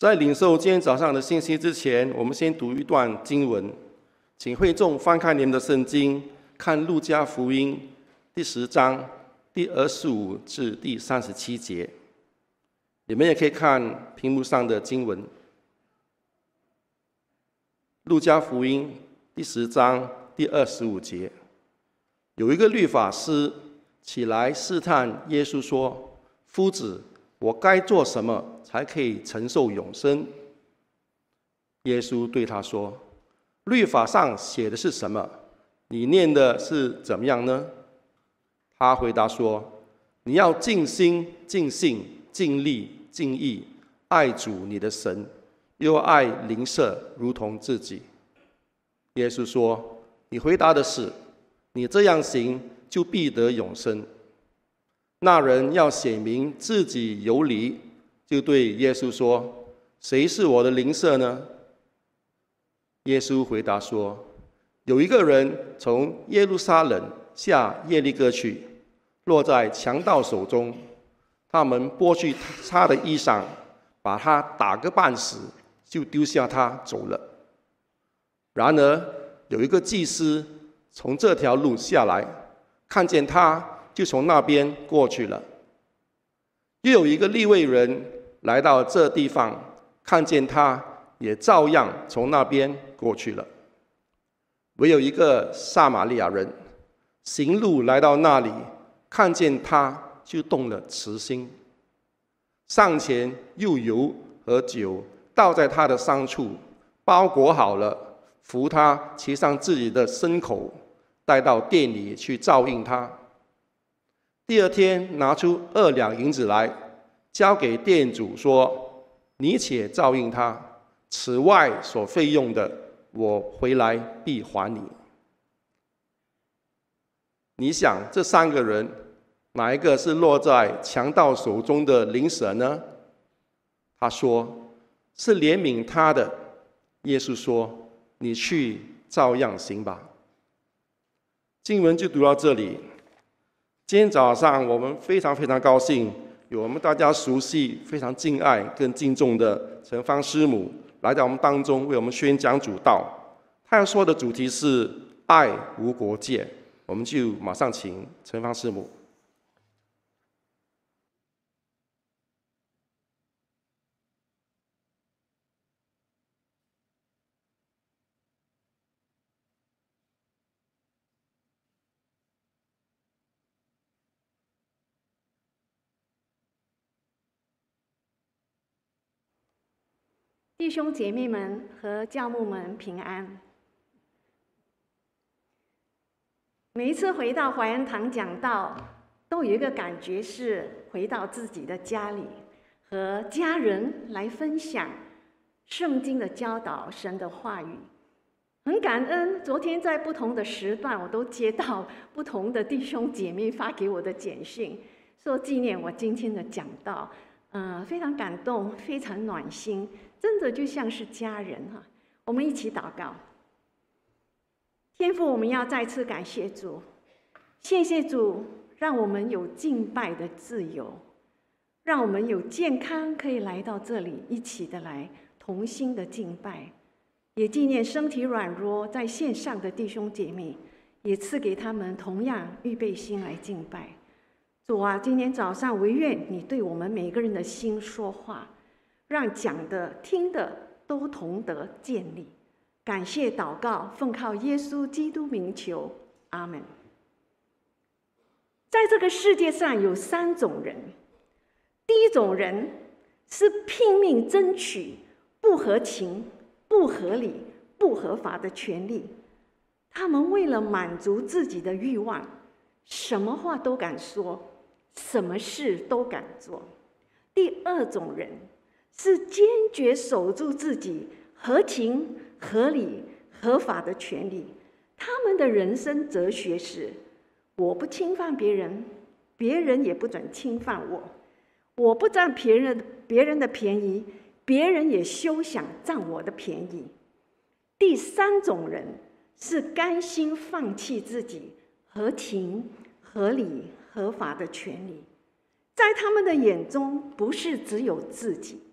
在领受今天早上的信息之前，我们先读一段经文，请会众翻开你们的圣经，看路加福音第10章第25至第37节。你们也可以看屏幕上的经文。路加福音第10章第25节，有一个律法师起来试探耶稣说：“夫子，我该做什么才可以承受永生？”耶稣对他说：“律法上写的是什么？你念的是怎么样呢？”他回答说：“你要尽心、尽性、尽力、尽意，爱主你的神，又爱邻舍如同自己。”耶稣说：“你回答的是，你这样行，就必得永生。”那人要显明自己有理，就对耶稣说：“谁是我的邻舍呢？”耶稣回答说：“有一个人从耶路撒冷下耶利哥去，落在强盗手中，他们剥去他的衣裳，把他打个半死，就丢下他走了。然而有一个祭司从这条路下来，看见他，就从那边过去了。又有一个利未人来到这地方，看见他，也照样从那边过去了。唯有一个撒玛利亚人行路来到那里，看见他，就动了慈心，上前用油和酒倒在他的伤处，包裹好了，扶他骑上自己的牲口，带到店里去照应他。第二天拿出2两银子来，交给店主说：“你且照应他，此外所费用的，我回来必还你。”你想这3个人，哪一个是落在强盗手中的邻舍呢？他说：“是怜悯他的。”耶稣说：“你去照样行吧。”经文就读到这里。今天早上我们非常高兴，有我们大家熟悉、非常敬爱跟敬重的陈芳师母来到我们当中，为我们宣讲主道。他要说的主题是爱无国界。我们就马上请陈芳师母。 弟兄姐妹们和教牧们平安。每一次回到怀恩堂讲道，都有一个感觉是回到自己的家里，和家人来分享圣经的教导、神的话语。很感恩，昨天在不同的时段，我都接到不同的弟兄姐妹发给我的简讯，说纪念我今天的讲道，非常感动，非常暖心。真的就像是家人哈，我们一起祷告。天父，我们要再次感谢主，谢谢主，让我们有敬拜的自由，让我们有健康可以来到这里，一起的来同心的敬拜，也纪念身体软弱在线上的弟兄姐妹，也赐给他们同样预备心来敬拜。主啊，今天早上惟愿你对我们每个人的心说话，让讲的、听的都同得建立。感谢祷告，奉靠耶稣基督名求，阿们。在这个世界上有3种人，第一种人是拼命争取不合情、不合理、不合法的权利，他们为了满足自己的欲望，什么话都敢说，什么事都敢做。第二种人是坚决守住自己合情、合理、合法的权利，他们的人生哲学是：我不侵犯别人，别人也不准侵犯我；我不占别人的便宜，别人也休想占我的便宜。第3种人是甘心放弃自己合情、合理、合法的权利，在他们的眼中，不是只有自己，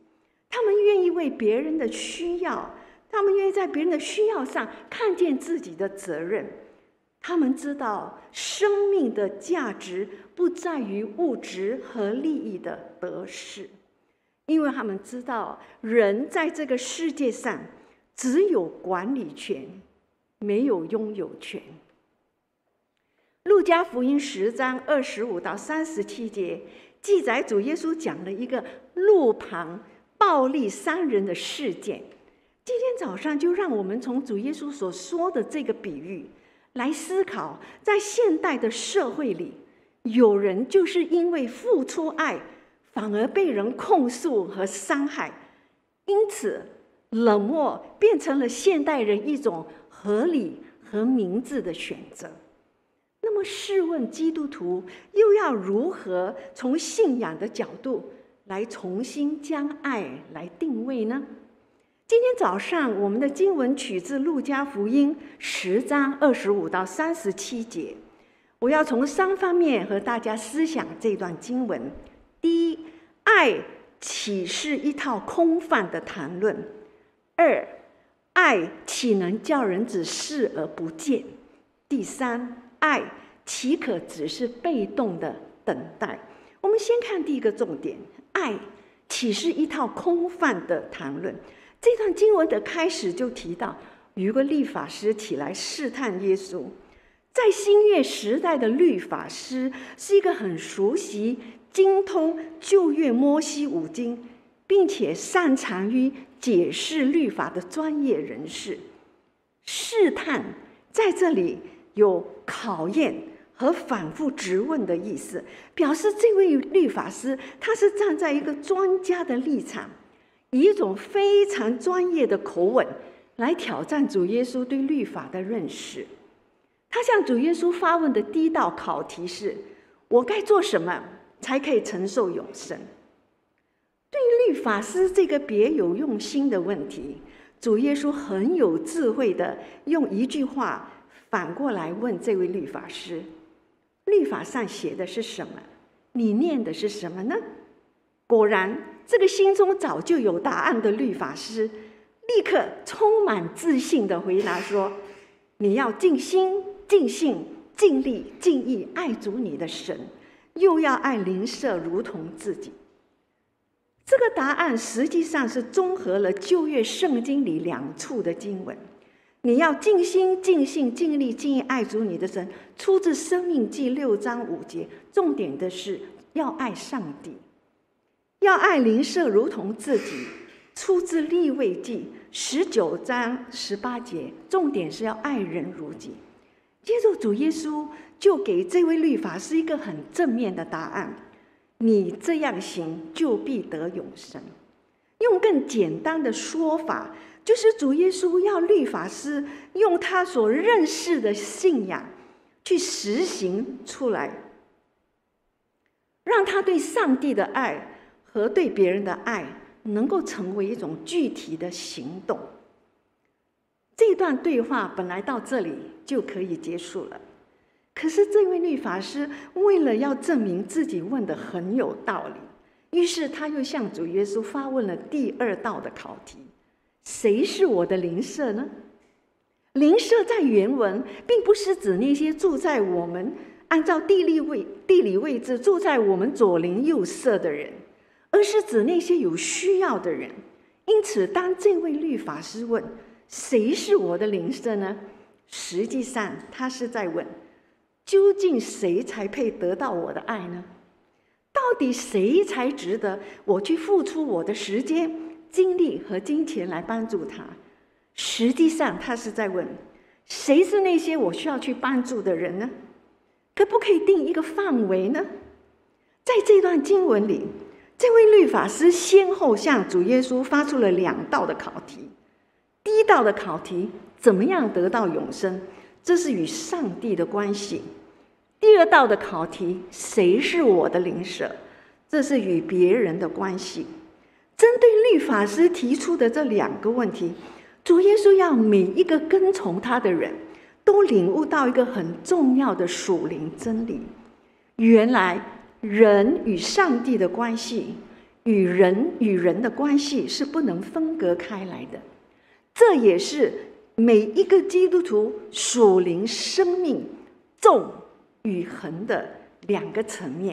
他们愿意为别人的需要，他们愿意在别人的需要上看见自己的责任。他们知道生命的价值不在于物质和利益的得失，因为他们知道人在这个世界上只有管理权，没有拥有权。路加福音10章25到37节记载主耶稣讲了一个路旁暴力伤人的事件。今天早上就让我们从主耶稣所说的这个比喻来思考，在现代的社会里，有人就是因为付出爱，反而被人控诉和伤害，因此冷漠变成了现代人一种合理和明智的选择。那么试问基督徒又要如何从信仰的角度来重新将爱来定位呢？今天早上我们的经文取自路加福音10章25到37节，我要从3方面和大家思想这段经文。第一，爱岂是一套空泛的谈论？2，爱岂能叫人只视而不见？第三，爱岂可只是被动的等待？我们先看第一个重点，爱岂是一套空泛的谈论？这段经文的开始就提到，有一个律法师起来试探耶稣。在新约时代的律法师是一个很熟悉、精通旧约摩西五经，并且擅长于解释律法的专业人士。试探在这里有考验和反复质问的意思，表示这位律法师他是站在一个专家的立场，以一种非常专业的口吻来挑战主耶稣对律法的认识。他向主耶稣发问的第一道考题是：我该做什么才可以承受永生？对于律法师这个别有用心的问题，主耶稣很有智慧的用一句话反过来问这位律法师：律法上写的是什么？你念的是什么呢？果然，这个心中早就有答案的律法师立刻充满自信地回答说：你要尽心、尽性、尽力、尽意爱主你的神，又要爱邻舍如同自己。这个答案实际上是综合了旧约圣经里2处的经文。你要尽心、尽性、尽力、尽意爱主你的神，出自申命记6章5节，重点的是要爱上帝。要爱邻舍如同自己，出自利未记19章18节，重点是要爱人如己。接着主耶稣就给这位律法师一个很正面的答案：你这样行，就必得永生。用更简单的说法，就是主耶稣要律法师用他所认识的信仰去实行出来，让他对上帝的爱和对别人的爱能够成为一种具体的行动。这段对话本来到这里就可以结束了，可是这位律法师为了要证明自己问的很有道理，于是他又向主耶稣发问了第2道的考题：谁是我的邻舍呢？邻舍在原文并不是指那些住在我们按照地理位置住在我们左邻右舍的人，而是指那些有需要的人。因此当这位律法师问谁是我的邻舍呢，实际上他是在问，究竟谁才配得到我的爱呢？到底谁才值得我去付出我的时间、精力和金钱来帮助他？实际上他是在问，谁是那些我需要去帮助的人呢？可不可以定一个范围呢？在这段经文里，这位律法师先后向主耶稣发出了2道的考题。第一道的考题，怎么样得到永生？这是与上帝的关系。第2道的考题，谁是我的邻舍？这是与别人的关系。针对律法师提出的这2个问题，主耶稣要每一个跟从他的人都领悟到一个很重要的属灵真理：原来人与上帝的关系与人与人的关系是不能分隔开来的。这也是每一个基督徒属灵生命纵与横的两个层面。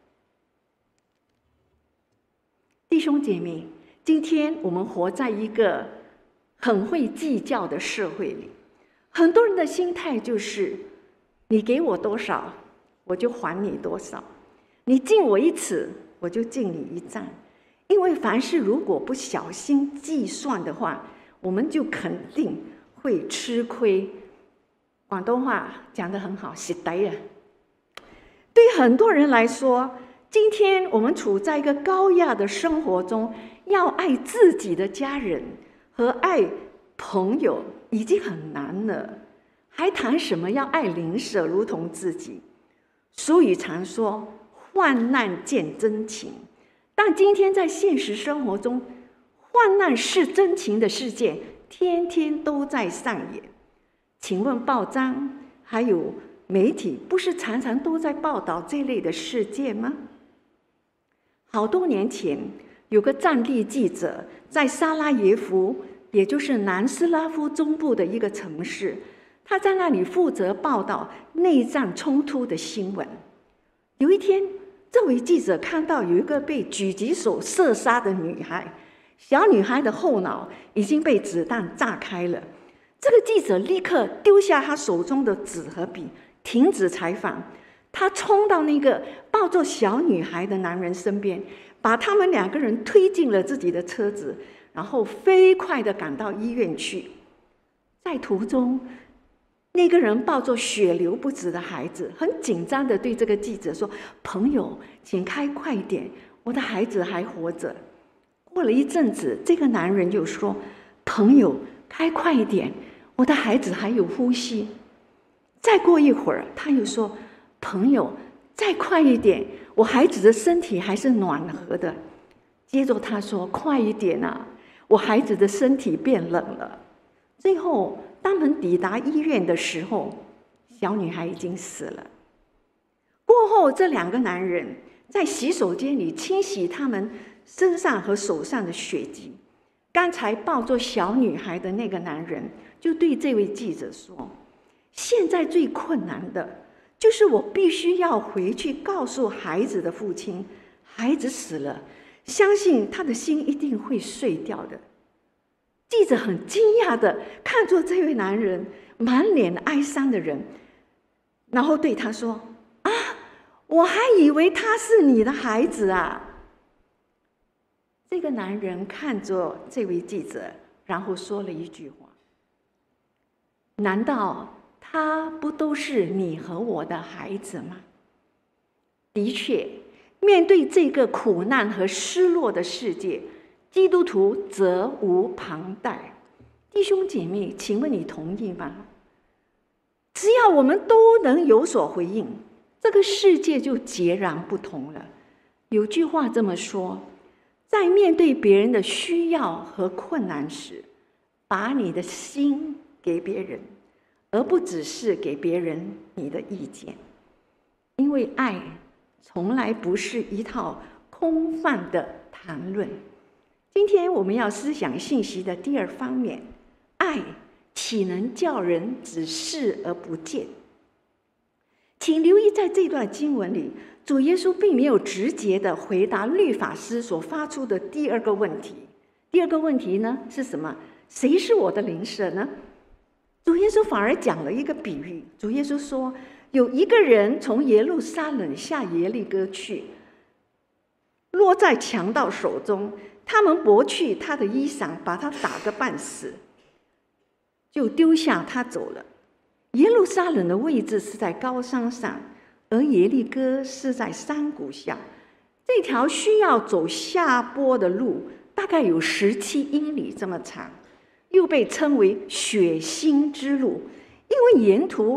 弟兄姐妹，今天我们活在一个很会计较的社会里，很多人的心态就是你给我多少我就还你多少，你敬我一尺我就敬你一丈。因为凡事如果不小心计算的话，我们就肯定会吃亏。广东话讲得很好，蝕底啊。对很多人来说，今天我们处在一个高压的生活中，要爱自己的家人和爱朋友已经很难了，还谈什么要爱邻舍如同自己？俗语常说患难见真情，但今天在现实生活中，患难是真情的事件天天都在上演。请问报章还有媒体不是常常都在报道这类的事件吗？好多年前，有个战地记者在萨拉耶夫，也就是南斯拉夫中部的一个城市，他在那里负责报道内战冲突的新闻。有一天，这位记者看到有一个被狙击手射杀的女孩，小女孩的后脑已经被子弹炸开了。这个记者立刻丢下他手中的纸和笔，停止采访。他冲到那个抱着小女孩的男人身边，把他们两个人推进了自己的车子，然后飞快地赶到医院去。在途中，那个人抱着血流不止的孩子，很紧张地对这个记者说：“朋友，请开快一点，我的孩子还活着。”过了一阵子，这个男人又说：“朋友，开快一点，我的孩子还有呼吸。”再过一会儿，他又说：“朋友，再快一点，我孩子的身体还是暖和的。”接着他说：“快一点啊，我孩子的身体变冷了。”最后，当他们抵达医院的时候，小女孩已经死了。过后，这两个男人在洗手间里清洗他们身上和手上的血迹。刚才抱着小女孩的那个男人就对这位记者说：“现在最困难的就是我必须要回去告诉孩子的父亲，孩子死了，相信他的心一定会碎掉的。”记者很惊讶地看着这位男人满脸哀伤的人，然后对他说：“啊，我还以为他是你的孩子啊。”这个男人看着这位记者，然后说了一句话：“难道他不都是你和我的孩子吗？”的确，面对这个苦难和失落的世界，基督徒责无旁贷。弟兄姐妹，请问你同意吗？只要我们都能有所回应，这个世界就截然不同了。有句话这么说：在面对别人的需要和困难时，把你的心给别人，而不只是给别人你的意见。因为爱从来不是一套空泛的谈论。今天我们要思想信息的第二方面，爱岂能叫人只视而不见？请留意，在这段经文里，主耶稣并没有直接的回答律法师所发出的第二个问题。第二个问题呢是什么？谁是我的邻舍呢？主耶稣反而讲了一个比喻。主耶稣说，有一个人从耶路撒冷下耶利哥去，落在强盗手中，他们夺去他的衣裳，把他打个半死，就丢下他走了。耶路撒冷的位置是在高山上，而耶利哥是在山谷下。这条需要走下坡的路大概有17英里这么长，又被称为血腥之路，因为沿途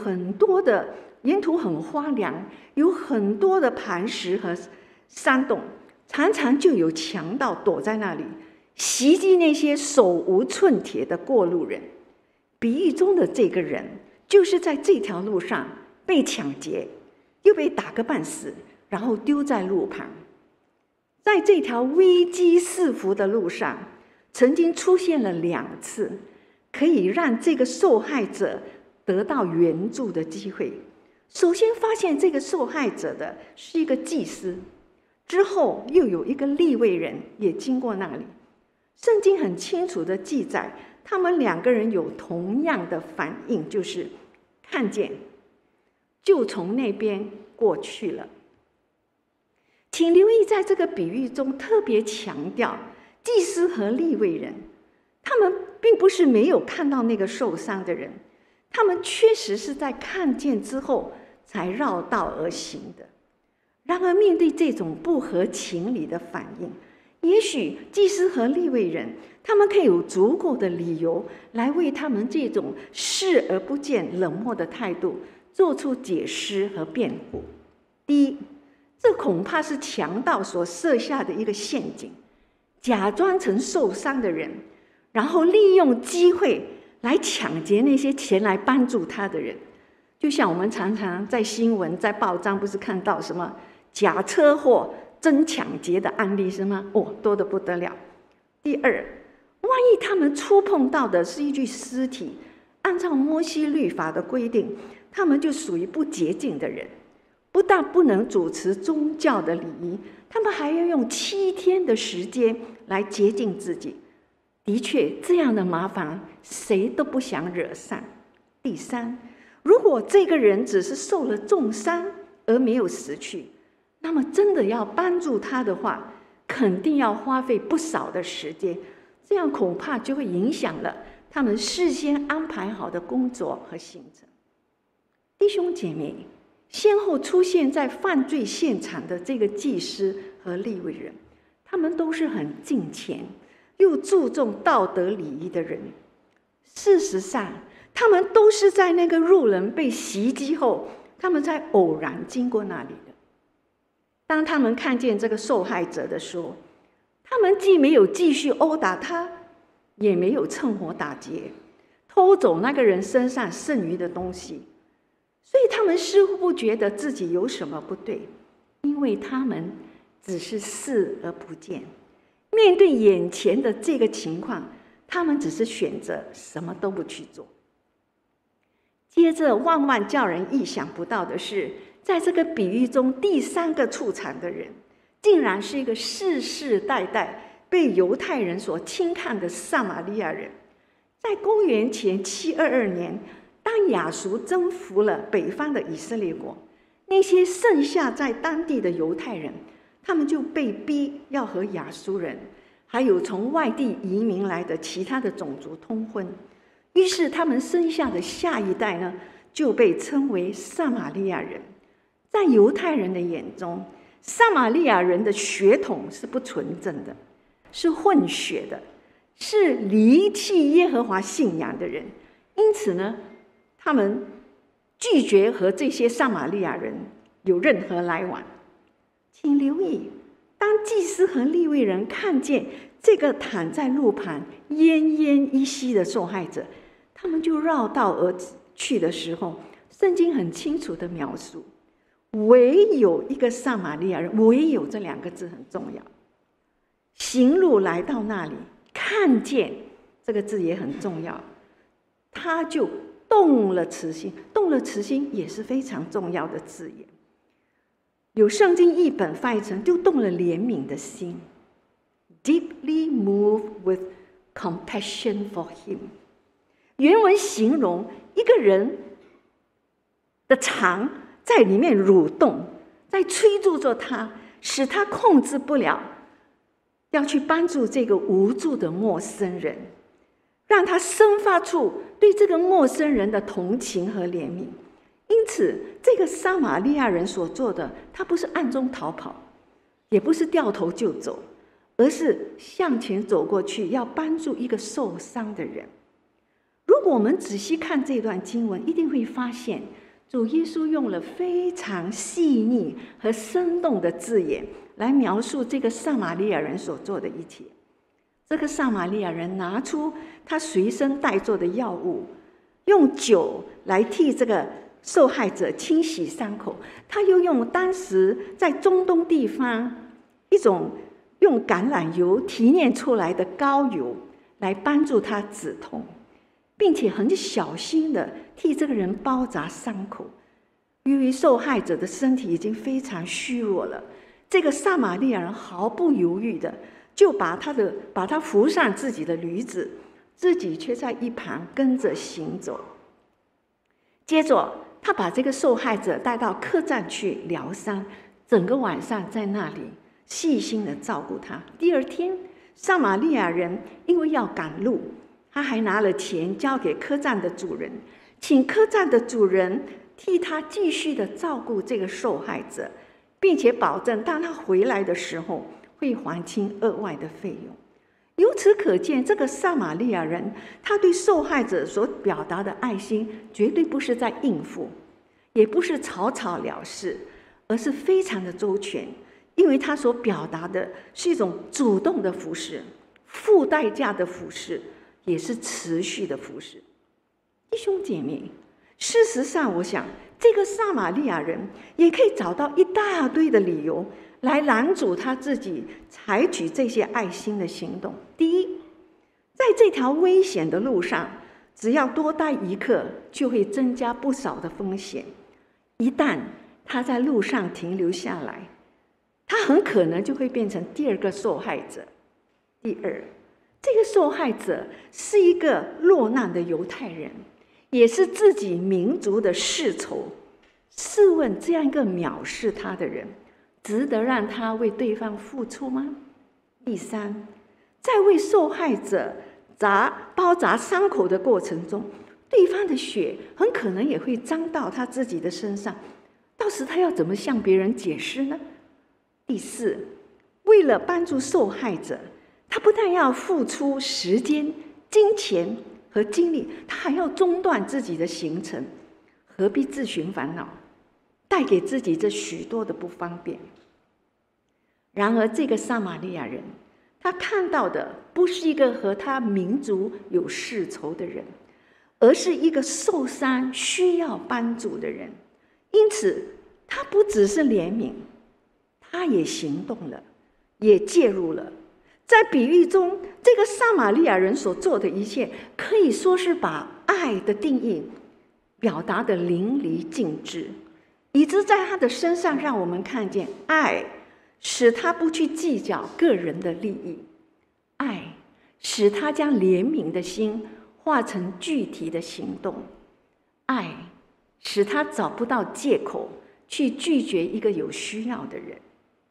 很荒凉，有很多的磐石和山洞，常常就有强盗躲在那里，袭击那些手无寸铁的过路人。比喻中的这个人，就是在这条路上被抢劫，又被打个半死，然后丢在路旁。 在这条危机四伏的路上，曾经出现了2次可以让这个受害者得到援助的机会。首先发现这个受害者的是一个祭司，之后又有一个利未人也经过那里。圣经很清楚的记载，他们2个人有同样的反应，就是看见就从那边过去了。请留意，在这个比喻中特别强调，祭司和利未人，他们并不是没有看到那个受伤的人，他们确实是在看见之后才绕道而行的。然而面对这种不合情理的反应，也许祭司和利未人他们可以有足够的理由来为他们这种视而不见、冷漠的态度做出解释和辩护。第一，这恐怕是强盗所设下的一个陷阱，假装成受伤的人，然后利用机会来抢劫那些前来帮助他的人。就像我们常常在新闻、在报章不是看到什么假车祸、真抢劫的案例是吗？多得不得了。第二，万一他们触碰到的是一具尸体，按照摩西律法的规定，他们就属于不洁净的人，不但不能主持宗教的礼仪，他们还要用7天的时间来洁净自己。的确，这样的麻烦谁都不想惹上。第三，如果这个人只是受了重伤而没有死去，那么真的要帮助他的话，肯定要花费不少的时间，这样恐怕就会影响了他们事先安排好的工作和行程。弟兄姐妹，先后出现在犯罪现场的这个祭司和利未人，他们都是很敬虔又注重道德礼仪的人。事实上，他们都是在那个路人被袭击后，他们才偶然经过那里的。当他们看见这个受害者的时候，他们既没有继续殴打他，也没有趁火打劫，偷走那个人身上剩余的东西。所以他们似乎不觉得自己有什么不对，因为他们只是视而不见。面对眼前的这个情况，他们只是选择什么都不去做。接着，万万叫人意想不到的是，在这个比喻中，第3个出场的人，竟然是一个世世代代被犹太人所轻看的撒玛利亚人。在公元前722年，当亚述征服了北方的以色列国，那些剩下在当地的犹太人，他们就被逼要和亚述人，还有从外地移民来的其他的种族通婚。于是他们生下的下一代呢，就被称为撒玛利亚人。在犹太人的眼中，撒玛利亚人的血统是不纯正的，是混血的，是离弃耶和华信仰的人。因此呢，他们拒绝和这些撒玛利亚人有任何来往。请留意，当祭司和利未人看见这个躺在路旁奄奄一息的受害者，他们就绕道而去的时候，圣经很清楚的描述，唯有一个撒玛利亚人，唯有这2个字很重要，行路来到那里，看见这个字也很重要，他就动了慈心。动了慈心也是非常重要的字眼，有圣经译本翻译成就动了怜悯的心， deeply moved with compassion for him。 原文形容一个人的肠在里面蠕动，在催促着他，使他控制不了，要去帮助这个无助的陌生人，让他生发出对这个陌生人的同情和怜悯。因此，这个撒玛利亚人所做的，他不是暗中逃跑，也不是掉头就走，而是向前走过去，要帮助一个受伤的人。如果我们仔细看这段经文，一定会发现主耶稣用了非常细腻和生动的字眼来描述这个撒玛利亚人所做的一切。这个撒玛利亚人拿出他随身带着的药物，用酒来替这个受害者清洗伤口，他又用当时在中东地方一种用橄榄油提炼出来的膏油来帮助他止痛，并且很小心的替这个人包扎伤口。由于受害者的身体已经非常虚弱了，这个撒玛利亚人毫不犹豫的就把他扶上自己的驴子，自己却在一旁跟着行走。接着他把这个受害者带到客栈去疗伤，整个晚上在那里细心的照顾他。第二天，撒玛利亚人因为要赶路，他还拿了钱交给客栈的主人，请客栈的主人替他继续的照顾这个受害者，并且保证当他回来的时候会还清额外的费用。由此可见，这个撒玛利亚人他对受害者所表达的爱心绝对不是在应付，也不是草草了事，而是非常的周全，因为他所表达的是一种主动的服事，付代价的服事，也是持续的服事。弟兄姐妹，事实上我想这个撒玛利亚人也可以找到一大堆的理由来拦阻他自己采取这些爱心的行动。第一，在这条危险的路上，只要多待一刻，就会增加不少的风险。一旦他在路上停留下来，他很可能就会变成第二个受害者。第二，这个受害者是一个落难的犹太人，也是自己民族的世仇。试问这样一个藐视他的人，值得让他为对方付出吗？第三，在为受害者包扎伤口的过程中，对方的血很可能也会沾到他自己的身上，到时他要怎么向别人解释呢？第四，为了帮助受害者，他不但要付出时间、金钱和精力，他还要中断自己的行程，何必自寻烦恼，带给自己这许多的不方便？然而这个撒玛利亚人，他看到的不是一个和他民族有世仇的人，而是一个受伤需要帮助的人。因此他不只是怜悯，他也行动了，也介入了。在比喻中，这个撒玛利亚人所做的一切，可以说是把爱的定义表达得淋漓尽致，以致在他的身上让我们看见爱使他不去计较个人的利益，爱使他将怜悯的心化成具体的行动，爱使他找不到借口去拒绝一个有需要的人。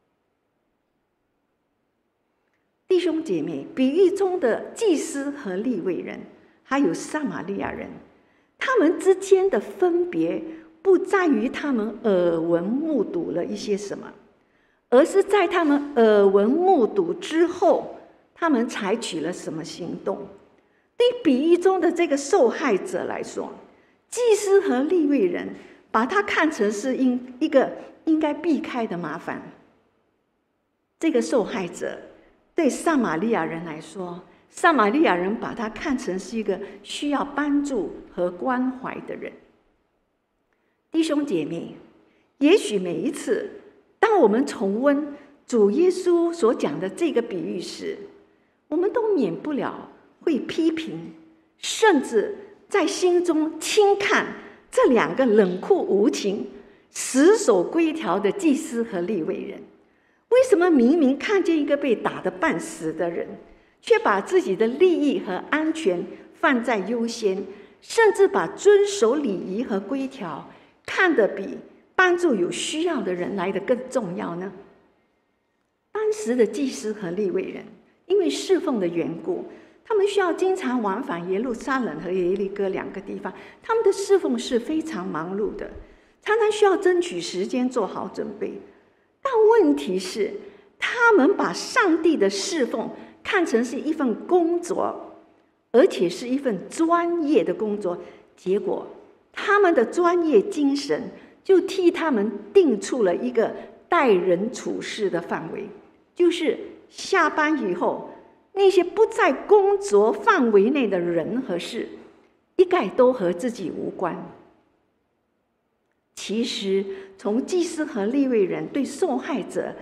弟兄姐妹，比喻中的祭司和利未人，还有撒玛利亚人，他们之间的分别不在于他们耳闻目睹了一些什么，而是在他们耳闻目睹之后，他们采取了什么行动。对比喻中的这个受害者来说，祭司和利未人把他看成是一个应该避开的麻烦。这个受害者对撒玛利亚人来说，撒玛利亚人把他看成是一个需要帮助和关怀的人。弟兄姐妹，也许每一次当我们重温主耶稣所讲的这个比喻时，我们都免不了会批评，甚至在心中轻看这两个冷酷无情、死守规条的祭司和利未人。为什么明明看见一个被打得半死的人，却把自己的利益和安全放在优先，甚至把遵守礼仪和规条看得比帮助有需要的人来得更重要呢？当时的祭司和利未人因为侍奉的缘故，他们需要经常往返耶路撒冷和耶利哥两个地方，他们的侍奉是非常忙碌的，常常需要争取时间做好准备。但问题是，他们把上帝的侍奉看成是一份工作，而且是一份专业的工作，结果他们的专业精神就替他们定出了一个待人处事的范围，就是下班以后，那些不在工作范围内的人和事，一概都和自己无关。其实从祭司和利未人对受害者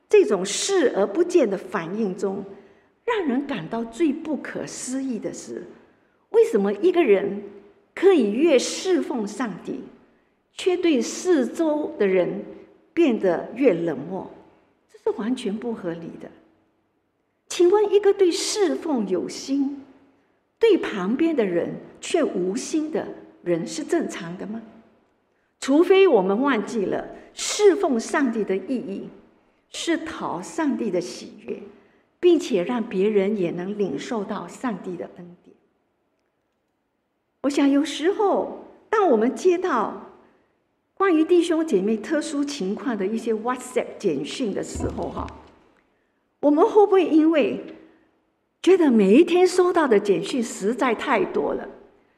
这种视而不见的反应中，让人感到最不可思议的是，为什么一个人可以越侍奉上帝，却对四周的人变得越冷漠？这是完全不合理的。请问，一个对侍奉有心，对旁边的人却无心的人是正常的吗？除非我们忘记了侍奉上帝的意义是讨上帝的喜悦，并且让别人也能领受到上帝的恩典。我想有时候当我们接到关于弟兄姐妹特殊情况的一些 WhatsApp 简讯的时候，我们会不会因为觉得每一天收到的简讯实在太多了，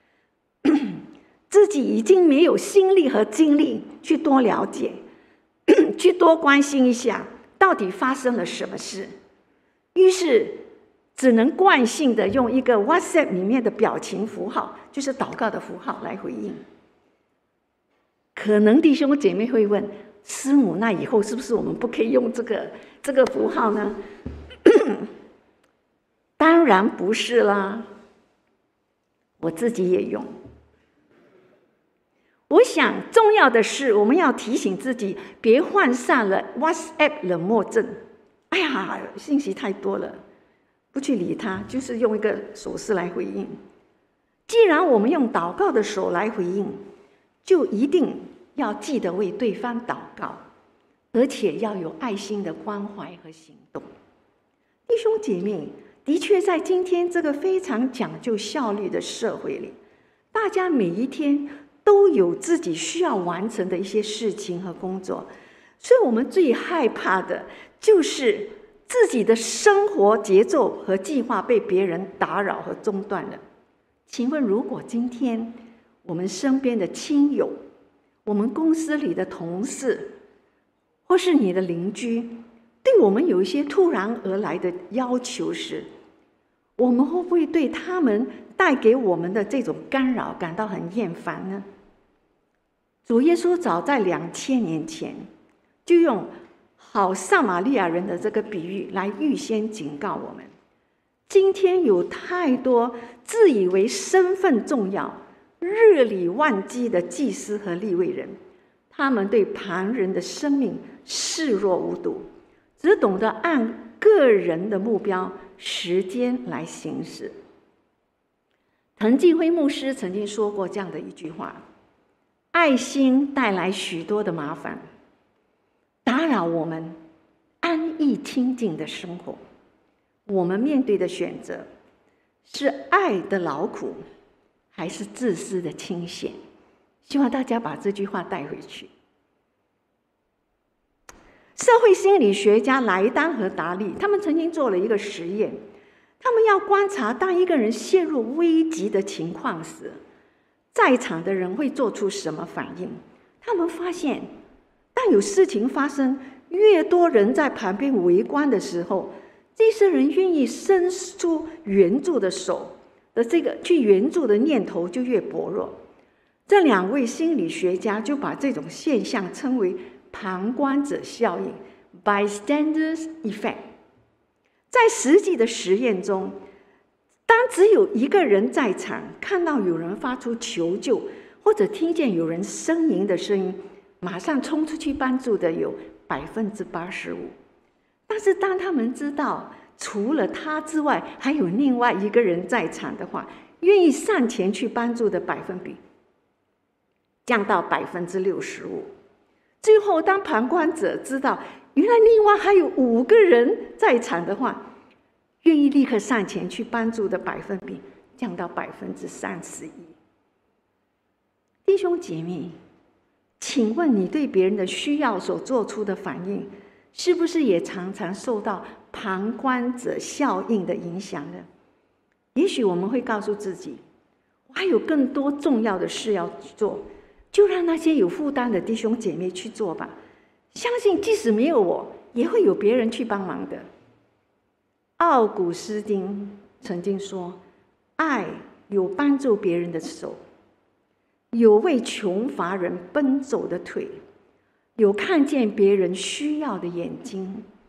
自己已经没有心力和精力去多了解，去多关心一下到底发生了什么事，于是只能惯性的用一个 WhatsApp 里面的表情符号，就是祷告的符号来回应。可能弟兄姐妹会问，师母，那以后是不是我们不可以用这个符号呢？当然不是啦，我自己也用。我想重要的是，我们要提醒自己，别患上了 WhatsApp 冷漠症。哎呀，信息太多了，不去理它，就是用一个手势来回应。既然我们用祷告的手来回应，就一定要记得为对方祷告，而且要有爱心的关怀和行动。弟兄姐妹，的确在今天这个非常讲究效率的社会里，大家每一天都有自己需要完成的一些事情和工作，所以我们最害怕的就是自己的生活节奏和计划被别人打扰和中断了。请问，如果今天我们身边的亲友、我们公司里的同事，或是你的邻居，对我们有一些突然而来的要求时，我们会不会对他们带给我们的这种干扰感到很厌烦呢？主耶稣早在2000年前就用好撒玛利亚人的这个比喻来预先警告我们，今天有太多自以为身份重要、日理万机的祭司和利未人，他们对旁人的生命视若无睹，只懂得按个人的目标、时间来行事。滕敬辉牧师曾经说过这样的一句话：爱心带来许多的麻烦，打扰我们安逸清静的生活。我们面对的选择是爱的劳苦，还是自私的清闲？希望大家把这句话带回去。社会心理学家莱丹和达利他们曾经做了一个实验，他们要观察当一个人陷入危急的情况时，在场的人会做出什么反应。他们发现，当有事情发生，越多人在旁边围观的时候，这些人愿意伸出援助的手的这个去援助的念头就越薄弱。这两位心理学家就把这种现象称为旁观者效应 （Bystanders Effect）。在实际的实验中，当只有一个人在场，看到有人发出求救，或者听见有人呻吟的声音，马上冲出去帮助的有85%。但是当他们知道除了他之外还有另外一个人在场的话，愿意上前去帮助的百分比降到65%。最后当旁观者知道原来另外还有5个人在场的话，愿意立刻上前去帮助的百分比降到31%。弟兄姐妹，请问你对别人的需要所做出的反应，是不是也常常受到旁观者效应的影响呢？也许我们会告诉自己，我还有更多重要的事要做，就让那些有负担的弟兄姐妹去做吧。相信即使没有我，也会有别人去帮忙的。奥古斯丁曾经说，爱有帮助别人的手，有为穷乏人奔走的腿，有看见别人需要的眼睛，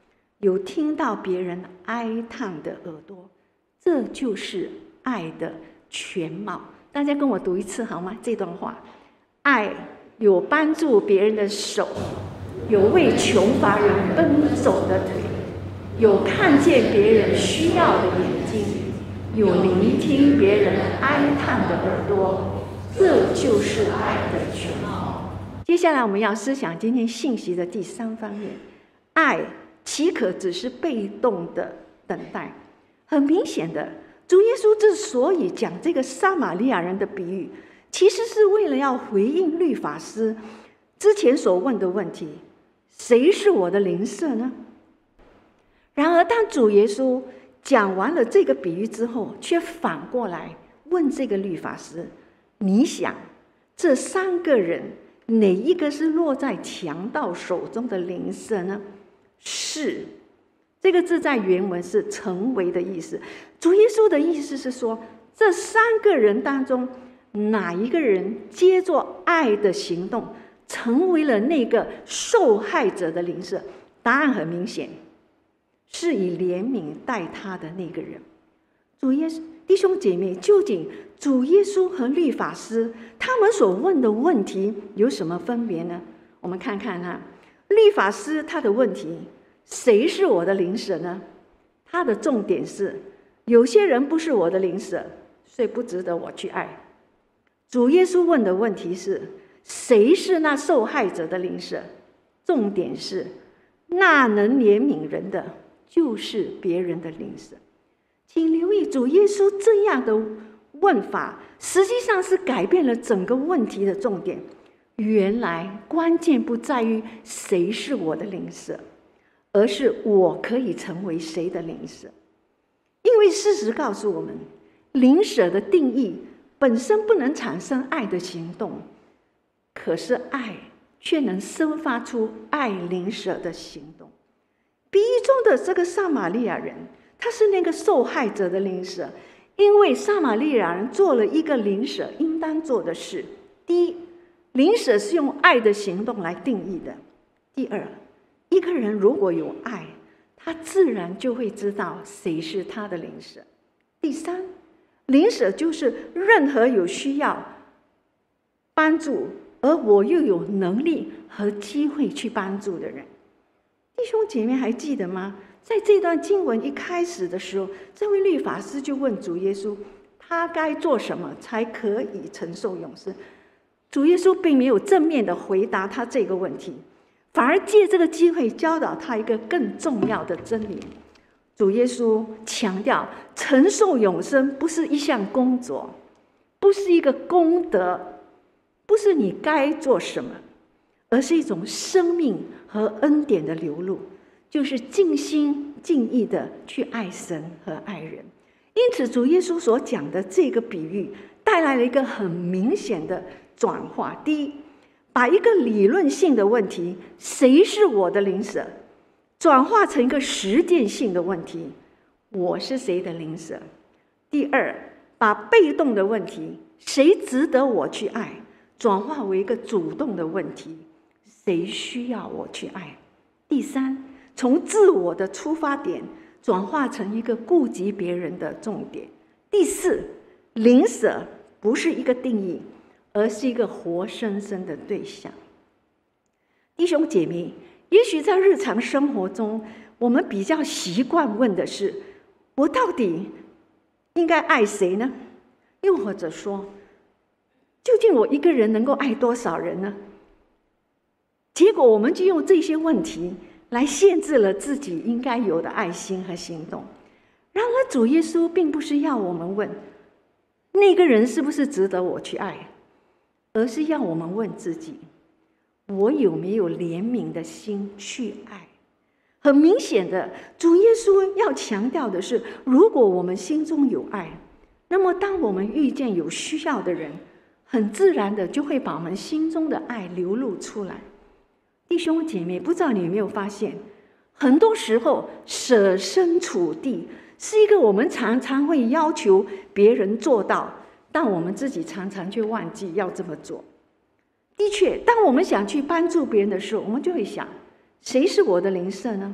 有听到别人哀叹的耳朵，这就是爱的全貌。大家跟我读一次好吗？这段话：爱有帮助别人的手，有为穷乏人奔走的腿，有看见别人需要的眼睛，有聆听别人哀叹的耳朵，这就是爱的全貌。接下来我们要思想今天信息的第3方面：爱岂可只是被动的等待？很明显的，主耶稣之所以讲这个撒玛利亚人的比喻，其实是为了要回应律法师之前所问的问题：谁是我的邻舍呢？然而当主耶稣讲完了这个比喻之后，却反过来问这个律法师：你想这3个人哪一个是落在强盗手中的邻舍呢？是，这个字在原文是成为的意思。主耶稣的意思是说，这3个人当中，哪一个人接着爱的行动，成为了那个受害者的邻舍？答案很明显，是以怜悯待他的那个人。弟兄姐妹，究竟主耶稣和律法师他们所问的问题有什么分别呢？我们看看律法师他的问题：谁是我的邻舍呢？他的重点是，有些人不是我的邻舍，所以不值得我去爱。主耶稣问的问题是，谁是那受害者的邻舍？重点是，那能怜悯人的，就是别人的邻舍。请留意，主耶稣这样的问法，实际上是改变了整个问题的重点。原来关键不在于谁是我的邻舍，而是我可以成为谁的邻舍。因为事实告诉我们，邻舍的定义本身不能产生爱的行动，可是爱却能生发出爱邻舍的行动。比喻中的这个撒玛利亚人，他是那个受害者的邻舍，因为撒玛利亚人做了一个邻舍应当做的事。第一，邻舍是用爱的行动来定义的。第二，一个人如果有爱，他自然就会知道谁是他的邻舍。第三，邻舍就是任何有需要帮助，而我又有能力和机会去帮助的人。弟兄姐妹还记得吗？在这段经文一开始的时候，这位律法师就问主耶稣，他该做什么才可以承受永生？主耶稣并没有正面的回答他这个问题，反而借这个机会教导他一个更重要的真理。主耶稣强调，承受永生不是一项工作，不是一个功德，不是你该做什么，而是一种生命和恩典的流露，就是尽心尽意的去爱神和爱人。因此主耶稣所讲的这个比喻带来了一个很明显的转化。第一，把一个理论性的问题，谁是我的邻舍，转化成一个实践性的问题，我是谁的邻舍。第二，把被动的问题，谁值得我去爱，转化为一个主动的问题，谁需要我去爱。第三，从自我的出发点转化成一个顾及别人的重点。第四，邻舍不是一个定义，而是一个活生生的对象。弟兄姐妹，也许在日常生活中，我们比较习惯问的是，我到底应该爱谁呢？又或者说，究竟我一个人能够爱多少人呢？结果我们就用这些问题来限制了自己应该有的爱心和行动。然而主耶稣并不是要我们问那个人是不是值得我去爱，而是要我们问自己，我有没有怜悯的心去爱。很明显的，主耶稣要强调的是，如果我们心中有爱，那么当我们遇见有需要的人，很自然的就会把我们心中的爱流露出来。弟兄姐妹，不知道你有没有发现，很多时候设身处地是一个我们常常会要求别人做到，但我们自己常常却忘记要这么做。的确，当我们想去帮助别人的时候，我们就会想，谁是我的邻舍呢？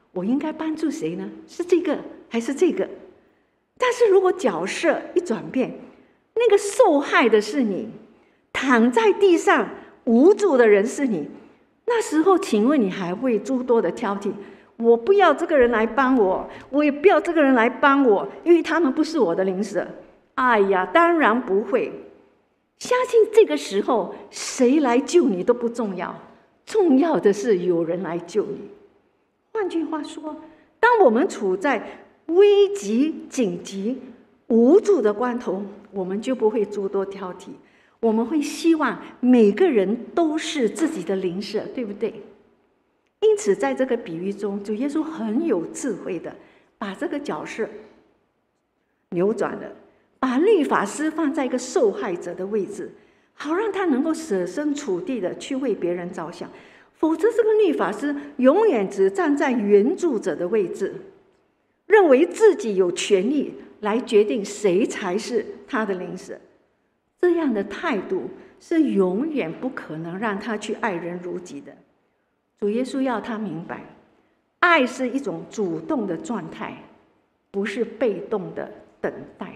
我应该帮助谁呢？是这个还是这个？但是如果角色一转变，那个受害的是你，躺在地上无助的人是你，那时候请问你还会诸多的挑剔？我不要这个人来帮我，我也不要这个人来帮我，因为他们不是我的邻舍。哎呀，当然不会。相信这个时候谁来救你都不重要，重要的是有人来救你。换句话说，当我们处在危急、紧急、无助的关头，我们就不会诸多挑剔，我们会希望每个人都是自己的邻舍，对不对？因此在这个比喻中，主耶稣很有智慧的把这个角色扭转了，把律法师放在一个受害者的位置，好让他能够设身处地的去为别人着想。否则这个律法师永远只站在援助者的位置，认为自己有权利来决定谁才是他的邻舍。这样的态度是永远不可能让他去爱人如己的。主耶稣要他明白，爱是一种主动的状态，不是被动的等待。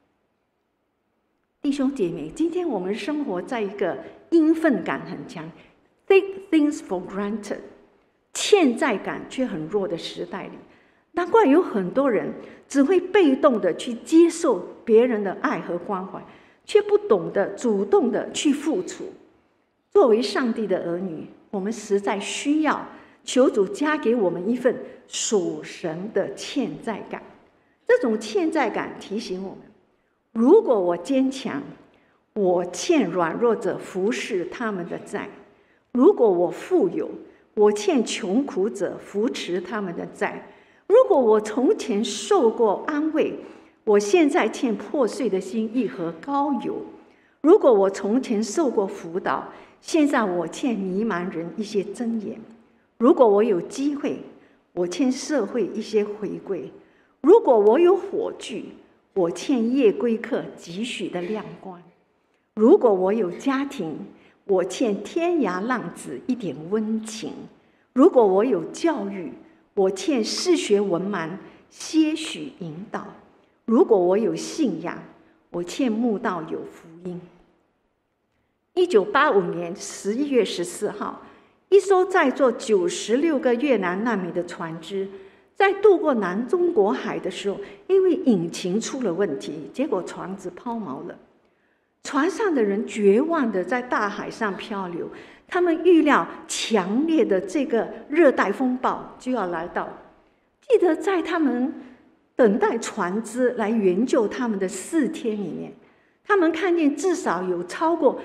弟兄姐妹，今天我们生活在一个应分感很强 take things for granted 欠债感却很弱的时代里，难怪有很多人只会被动的去接受别人的爱和关怀，却不懂得主动的去付出。作为上帝的儿女，我们实在需要求主加给我们一份属神的欠债感。这种欠债感提醒我们，如果我坚强，我欠软弱者服侍他们的债；如果我富有，我欠穷苦者扶持他们的债；如果我从前受过安慰，我现在欠破碎的心一盒膏油；如果我从前受过辅导，现在我欠迷茫人一些箴言；如果我有机会，我欠社会一些回归；如果我有火炬，我欠夜归客几许的亮光；如果我有家庭，我欠天涯浪子一点温情；如果我有教育，我欠世学文盲些许引导；如果我有信仰，我欠慕道友福音。1985年11月14号，一艘载坐96个越南难民的船只，在渡过南中国海的时候，因为引擎出了问题，结果船只抛锚了。船上的人绝望的在大海上漂流，他们预料强烈的这个热带风暴就要来到。记得在他们等待船只来援救他们的4天里面，他们看见至少有超过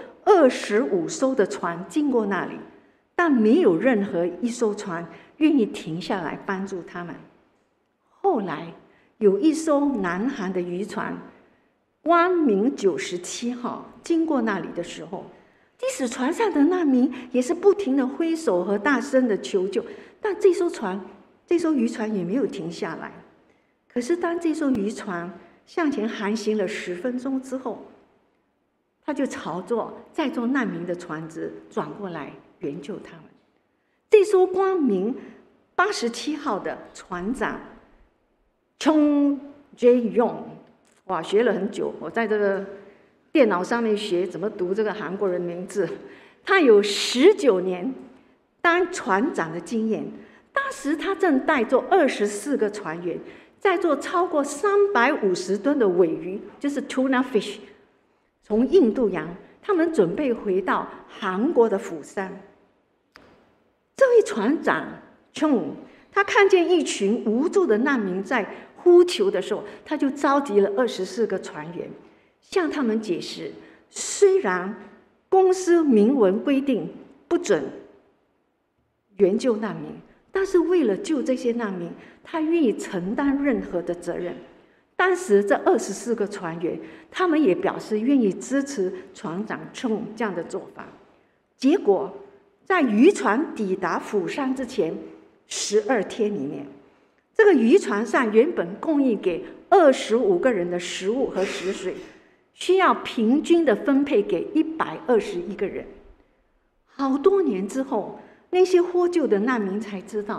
25艘的船经过那里，但没有任何一艘船愿意停下来帮助他们。后来有一艘南韩的渔船光明97号经过那里的时候，即使船上的难民也是不停的挥手和大声的求救，但这艘渔船也没有停下来。可是当这艘渔船向前航行了10分钟之后，他就朝着载坐难民的船只转过来援救他们。这艘光明87号的船长Chung Jae-yong， 哇，学了很久，我在这个电脑上面学怎么读这个韩国人名字。他有19年当船长的经验，当时他正带着24个船员，载坐超过350吨的尾鱼，就是 tuna fish， 从印度洋，他们准备回到韩国的釜山。这位船长 Chung， 他看见一群无助的难民在呼求的时候，他就召集了24个船员，向他们解释，虽然公司明文规定不准援救难民，但是为了救这些难民，他愿意承担任何的责任。当时这24个船员，他们也表示愿意支持船长Chung这样的做法。结果在渔船抵达釜山之前12天里面，这个渔船上原本供应给25个人的食物和食水，需要平均的分配给121个人。好多年之后，那些获救的难民才知道，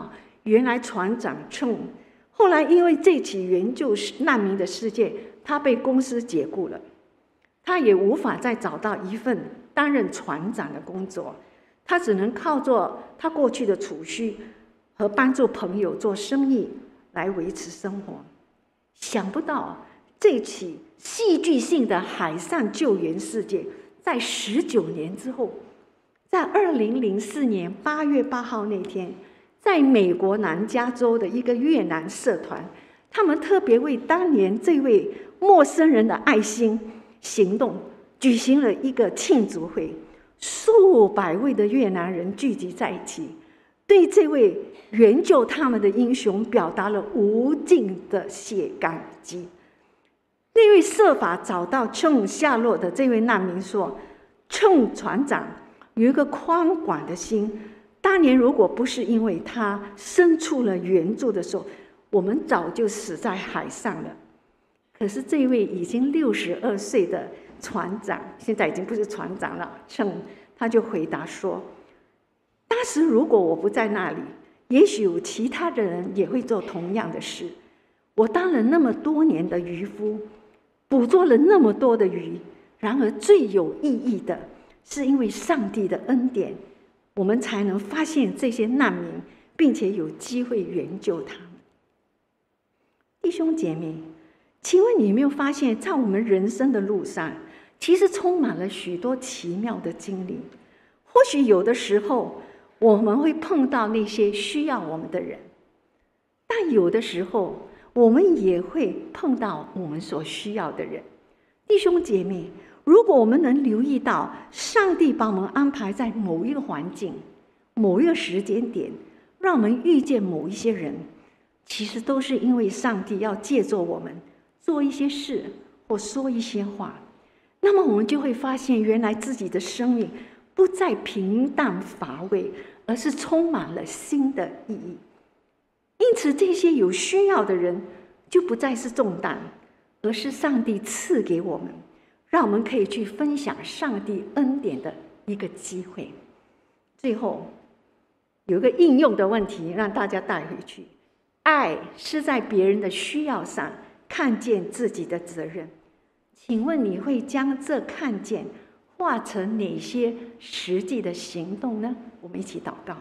原来船长称后来因为这起援救难民的事件，他被公司解雇了，他也无法再找到一份担任船长的工作，他只能靠着他过去的储蓄和帮助朋友做生意来维持生活。想不到这起戏剧性的海上救援事件，在19年之后，在2004年8月8号那天，在美国南加州的一个越南社团，他们特别为当年这位陌生人的爱心行动举行了一个庆祝会，数百位的越南人聚集在一起，对这位援救他们的英雄表达了无尽的谢感激。那位设法找到郑下落的这位难民说，郑船长有一个宽广的心，当年如果不是因为他伸出了援助的手，我们早就死在海上了。可是这位已经62岁的船长，现在已经不是船长了，郑他就回答说，当时如果我不在那里，也许有其他的人也会做同样的事。我当了那么多年的渔夫，捕捉了那么多的鱼，然而最有意义的是因为上帝的恩典，我们才能发现这些难民，并且有机会援救他们。弟兄姐妹，请问你有没有发现，在我们人生的路上，其实充满了许多奇妙的经历。或许有的时候我们会碰到那些需要我们的人，但有的时候我们也会碰到我们所需要的人。弟兄姐妹，如果我们能留意到上帝把我们安排在某一个环境、某一个时间点，让我们遇见某一些人，其实都是因为上帝要借助我们做一些事或说一些话，那么我们就会发现，原来自己的生命不再平淡乏味，而是充满了新的意义。因此，这些有需要的人就不再是重担，而是上帝赐给我们，让我们可以去分享上帝恩典的一个机会。最后有一个应用的问题让大家带回去：爱是在别人的需要上看见自己的责任。请问你会将这看见化成哪些实际的行动呢？我们一起祷告。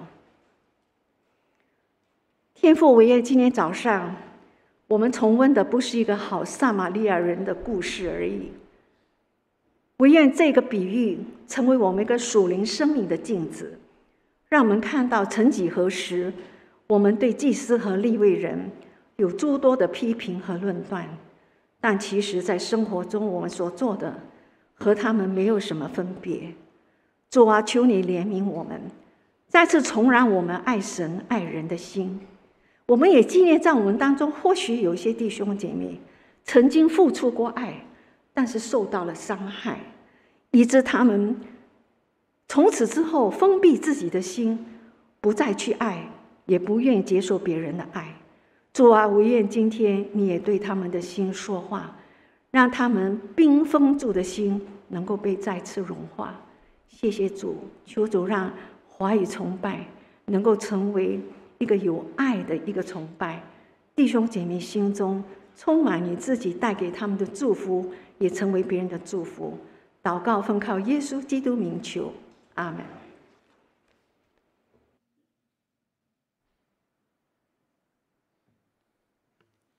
天父，惟愿今天早上我们重温的不是一个好撒玛利亚人的故事而已，惟愿这个比喻成为我们一个属灵生命的镜子，让我们看到曾几何时我们对祭司和利未人有诸多的批评和论断，但其实在生活中我们所做的和他们没有什么分别。主啊，求你怜悯我们，再次重燃我们爱神爱人的心。我们也纪念在我们当中，或许有一些弟兄姐妹曾经付出过爱，但是受到了伤害，以致他们从此之后封闭自己的心，不再去爱，也不愿意接受别人的爱。主啊，惟愿今天你也对他们的心说话，让他们冰封住的心能够被再次融化。谢谢主，求主让华语崇拜能够成为一个有爱的一个崇拜，弟兄姐妹心中充满你自己带给他们的祝福，也成为别人的祝福。祷告奉靠耶稣基督名求，阿们。